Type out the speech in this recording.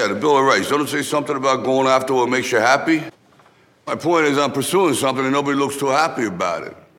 Yeah, the Bill of Rights. Don't it say something about going after what makes you happy? My point is I'm pursuing something and nobody looks too happy about it.